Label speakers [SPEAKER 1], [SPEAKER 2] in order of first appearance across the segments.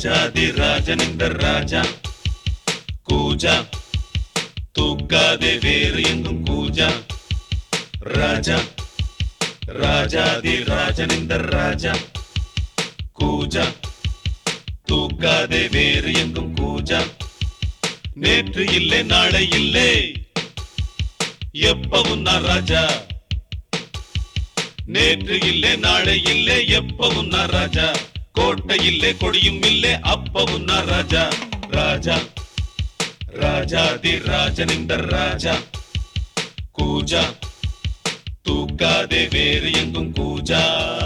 [SPEAKER 1] ராஜாதி ராஜனிந்த ராஜா கூஜா தூக்காதே வேறு எங்கும் கூஜா ராஜா ராஜாதி ராஜனிந்த ராஜா கூஜா தூக்காதே வேறு எங்கும் கூஜா நேற்று இல்லை நாளை இல்லை எப்பவும் நான் ராஜா நேற்று இல்லை நாளை இல்லை எப்பவும் நான் ராஜா கோட்டை இல்லை கொடியும் இல்லை அப்பவும் நான் ராஜா ராஜா ராஜாதி ராஜனிந்த ராஜா கூஜா தூக்காதே வேறு எங்கும் கூஜா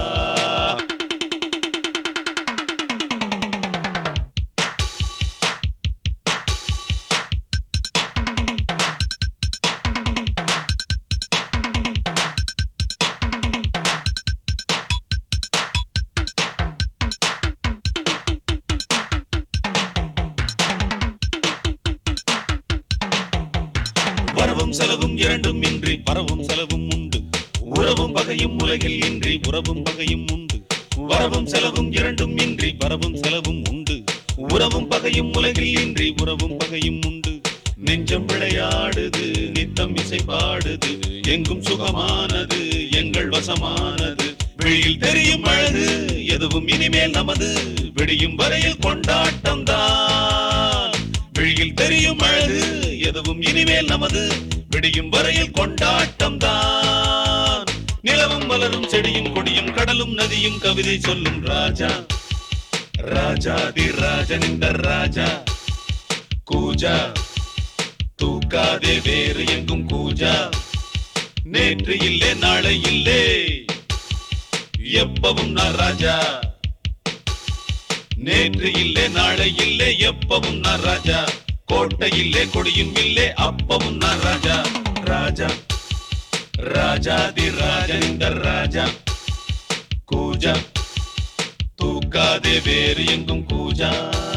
[SPEAKER 1] வரவும் செலவும் இரண்டும் இன்றி வரவும் செலவும் உண்டு உறவும் பகையும் உலகில் இன்றி உறவும் பகையும் உண்டு வரவும் செலவும் இரண்டும் இன்றி வரவும் செலவும் உண்டு உறவும் பகையும் உலகில் இன்றி உறவும் பகையும் உண்டு நெஞ்சம் விளையாடுது நித்தம் இசை பாடுது எங்கும் சுகமானது எங்கள் வசமானது வெளியில் தெரியும் அழகு எதுவும் இனிமேல் நமது விடியும் வரையில் கொண்டாட்டம் தான் வெளியில் தெரியும் அழகு எதுவும் இனிமேல் நமது விடியும் வரையில் கொண்டாட்டம் தான் நிலவும் மலரும் செடியும் கொடியும் கடலும் நதியும் கவிதை சொல்லும் ராஜா ராஜாதி ராஜனிந்த ராஜா கூஜா தூக்காதே வேறு எங்கும் கூஜா நேற்று இல்லை நாளை இல்லை எப்பவும் நான் ராஜா நேற்று இல்லை நாளை இல்லை எப்பவும் நான் ராஜா கோட்டை இல்லை கொடியும் இல்லை அப்பவும் நான் ராஜா ராஜா ராஜாதி ராஜனிந்த ராஜா கூஜா தூக்காதே வேறு எங்கும் கூஜா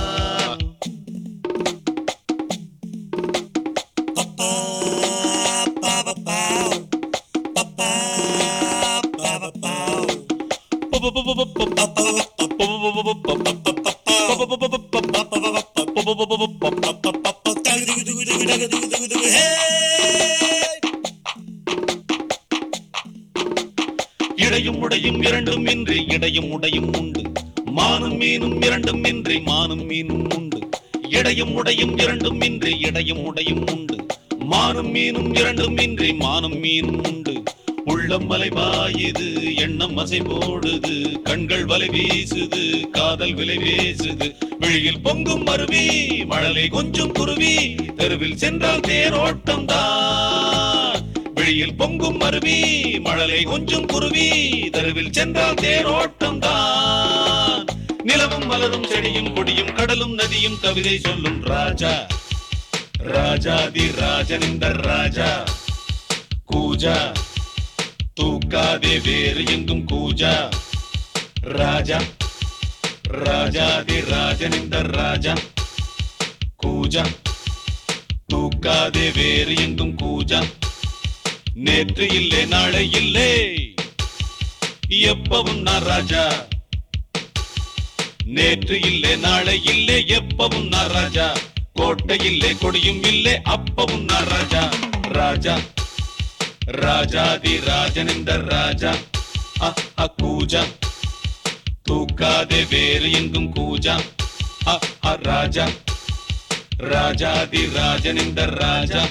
[SPEAKER 1] இடையும் உடையும் இரண்டும் இன்றி இடையும் உடையும் உண்டு மானும் மீனும் இரண்டும் இன்றி மானும் மீனும் உண்டு இடையும் உடையும் இரண்டும் இன்றி இடையும் உடையும் உண்டு மானும் மீனும் இரண்டும் இன்றி மானும் மீனும் உண்டு உள்ளம் மலை பாயுது எண்ணம் அசை போடுது கண்கள் வலை வீசுது காதல் விலை பேசுது விழியில் பொங்கும் அருவி மழலை கொஞ்சம் குருவி தெருவில் சென்றால் தேரோட்டம் தான் விழியில் பொங்கும் அருவி மழலை கொஞ்சம் குருவி தெருவில் சென்றால் தேரோட்டம் தான் நிலவும் மலரும் செடியும் கொடியும் கடலும் நதியும் கவிதை சொல்லும் ராஜா ராஜாதி ராஜனிந்த ராஜா கூஜா தூக்காதே வேறு எங்கும் கூஜா ராஜா ராஜாதி ராஜனிந்த ராஜா கூஜா தூக்காதே வேறு எங்கும் கூஜா நேற்று இல்லை நாளை இல்லை எப்பவும் நான் ராஜா நேற்று இல்லை நாளை இல்லை எப்பவும் நான் ராஜா கோட்டை இல்லை கொடியும் இல்லை அப்பவும் நான் ராஜா ராஜா ராஜாதி ராஜனிந்த ராஜா கூஜா தூக்காதே வேறு எங்கும் கூஜா ராஜா ராஜாதி ராஜனிந்த ராஜா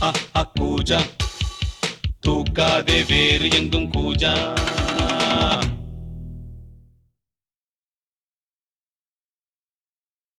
[SPEAKER 1] கூஜா தூக்காதே வேறு எங்கும் கூஜா